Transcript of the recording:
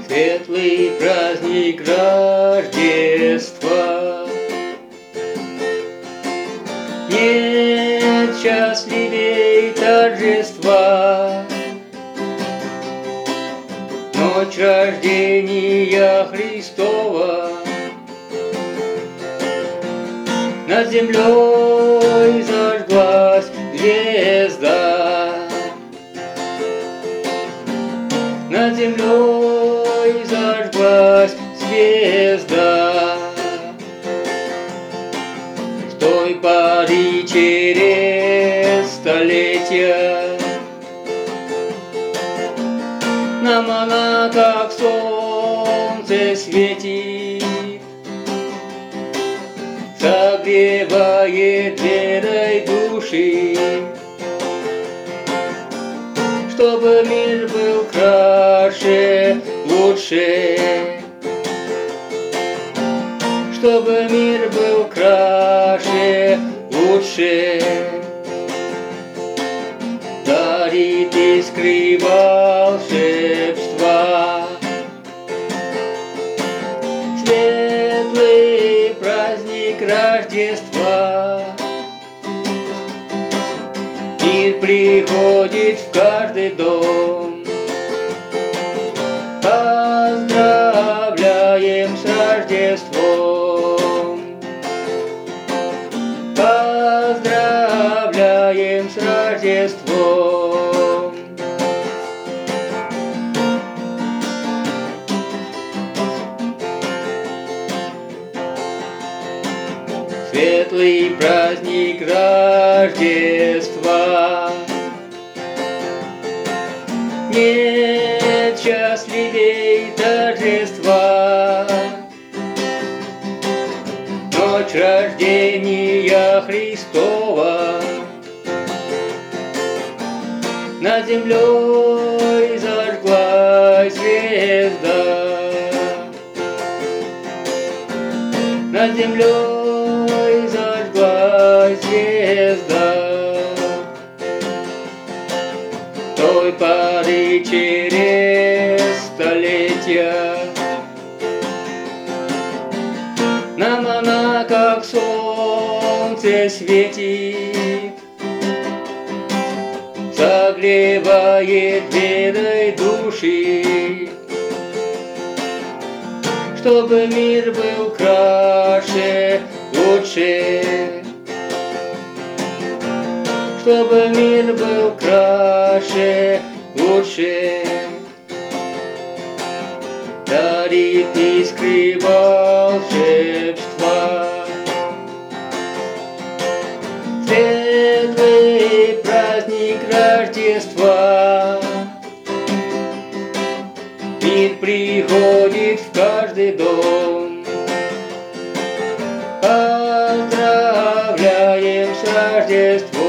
Светлый праздник Рождества. Нет счастливей торжества, ночь рождения Христова. Над землей зажглась звезда, над землей зажглась звезда. С той поры через столетия нам она как солнце светит, согревает верой души, чтобы мир был краше, лучше, чтобы мир был краше, лучше. Дарит искры волшебства, светлый праздник Рождества. Мир приходит в каждый дом. Поздравляем с Рождеством, поздравляем с Рождеством. Светлый праздник Рождества. Нет счастливей торжества, ночь рождения Христова. Над землей зажглась звезда, над землей зажглась звезда. Той поры через столетия нам она как солнце светит, согревает верой души, чтобы мир был краше, лучше, чтобы мир был краше, лучше. Дарит искры волшебства, светлый праздник Рождества. Мир приходит в каждый дом. Поздравляем с Рождеством.